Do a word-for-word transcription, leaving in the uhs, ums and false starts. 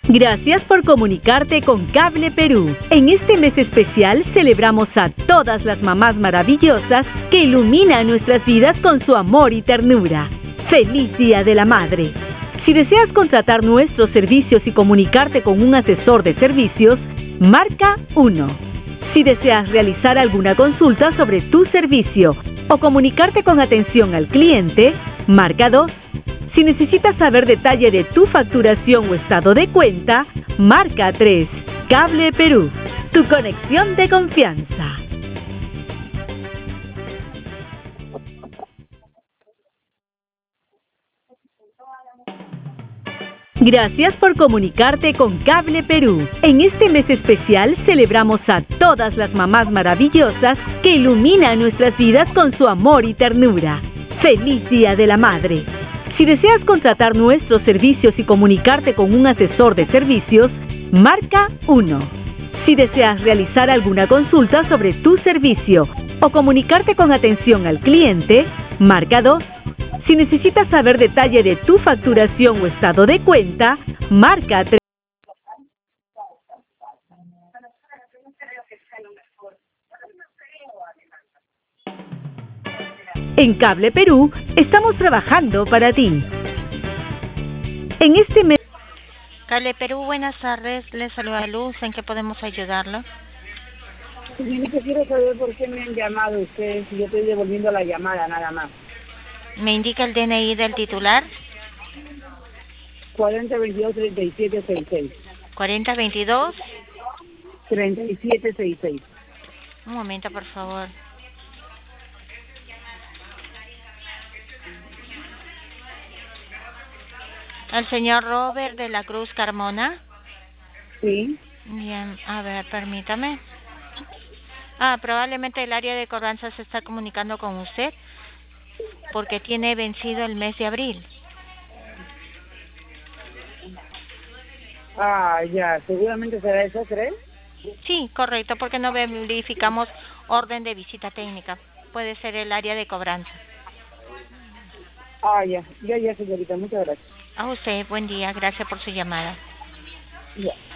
Gracias por comunicarte con Cable Perú. En este mes especial celebramos a todas las mamás maravillosas que iluminan nuestras vidas con su amor y ternura. ¡Feliz Día de la Madre! Si deseas contratar nuestros servicios y comunicarte con un asesor de servicios, marca uno. Si deseas realizar alguna consulta sobre tu servicio o comunicarte con atención al cliente, marca dos. Si necesitas saber detalle de tu facturación o estado de cuenta, marca tres. Cable Perú, tu conexión de confianza. Gracias por comunicarte con Cable Perú. En este mes especial celebramos a todas las mamás maravillosas que iluminan nuestras vidas con su amor y ternura. ¡Feliz Día de la Madre! Si deseas contratar nuestros servicios y comunicarte con un asesor de servicios, marca uno. Si deseas realizar alguna consulta sobre tu servicio o comunicarte con atención al cliente, marca dos. Si necesitas saber detalle de tu facturación o estado de cuenta, marca tres. En Cable Perú, estamos trabajando para ti. En este mes... Cable Perú, buenas tardes. Les saluda Luz. ¿En qué podemos ayudarlo? Señorita, quiero saber por qué me han llamado ustedes y yo estoy devolviendo la llamada, nada más. ¿Me indica el D N I del titular? cuarenta veintidós treinta y siete sesenta y seis. cuarenta veintidós. treinta y siete sesenta y seis. Un momento, por favor. ¿El señor Robert de la Cruz Carmona? Sí. Bien, a ver, permítame. Ah, probablemente el área de cobranza se está comunicando con usted porque tiene vencido el mes de abril. Ah, ya, seguramente será eso, ¿crees? Sí, correcto, porque no verificamos orden de visita técnica. Puede ser el área de cobranza. Ah, ya, ya, ya, señorita, muchas gracias. A usted, buen día, gracias por su llamada. Ya.